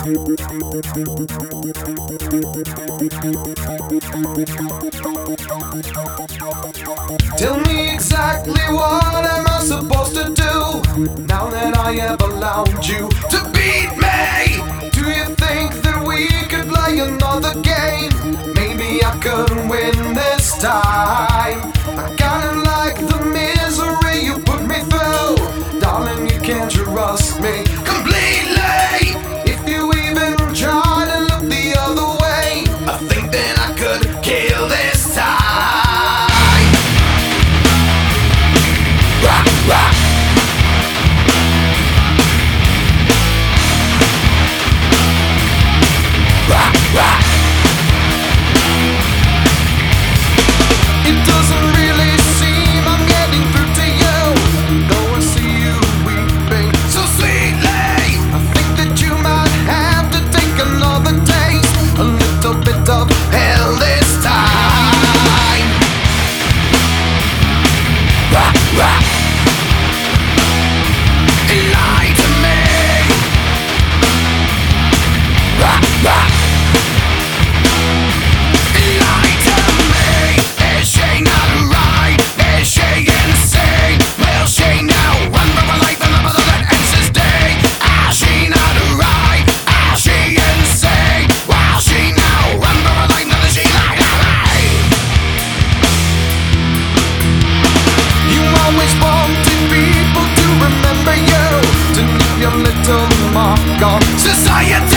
Tell me exactly what am I supposed to do now that I have allowed you to beat me? Do you think that we could play another game? Maybe I could win this time. I kinda like the misery you put me through. Darling, you can't trust me completely. If you even try to look the other way, I think that I could kill this time. Rock, rock. Rock, rock. It doesn't really seem I'm getting through to you, though I see you weeping so sweetly. I think that you might have to take another taste, a little bit of hell this time. Rock, rock. Lie to me. Rock, rock. Lie to me. Is she not right? Is she insane? Will she now run for her life in the puzzle that ends this day? Is she not right? Is she insane? Will she now run for her life now that she lied to me? You always wanted people to remember you, to leave your little mark on society.